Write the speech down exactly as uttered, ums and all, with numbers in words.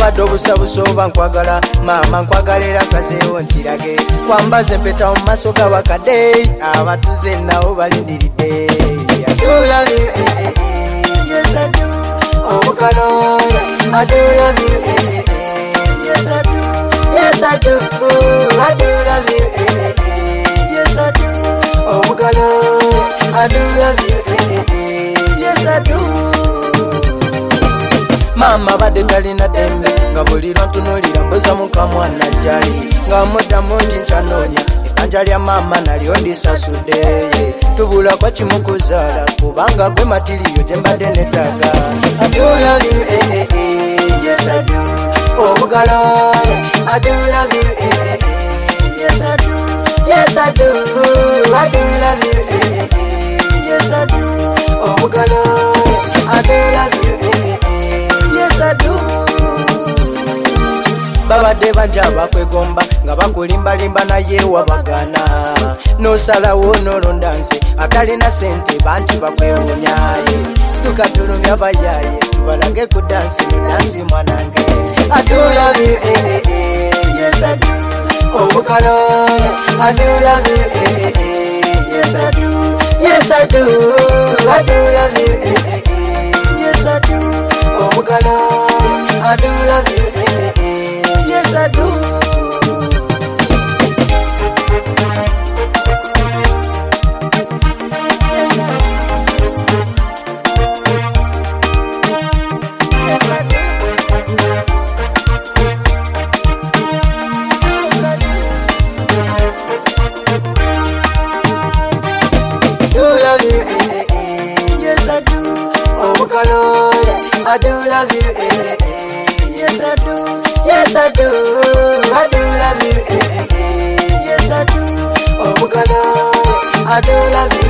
obadde obusabusa oba nkwagala maama nkwagala era nsazeewo nkirage kwambaza empeta mu maaso g'abakadde abatuze nawo balindiridde adula yes I do omukalo adula yes I do yes I do adula yes I do omukalo adula yes I do mama badde talina dembe nga buli lwantunuulira mbuza mukamwana jali nga muddamu nti nkyanoonya ebbanja lya maama nalyo ndisasudde tubula kwa kimu kuzaala kubanga gwe matiriyo gye mbadde nettaaga I do love you eh eh eh yes I do obugalo I do love you eh eh eh yes I do yes I do I do love you eh eh eh yes I do obugalo I do love you eh eh eh yes I do babadde banja bakwegomba nga bakulimbalimba naye wabagana nosalawo nolonda nze atalina sente bangi bakwewunyaye situkatulumya bayaye tubalage ku dansi nedansi mwanange I do love you eh eh eh yes I do obukalo I do love you eh eh eh yes I do yes I do I do love you eh eh eh yes I do obukalo I do love you eh eh eh yes I do I do love you, eh, eh, yes I do, yes I do, I do love you, eh, eh, yes I do, oh God, I do love you.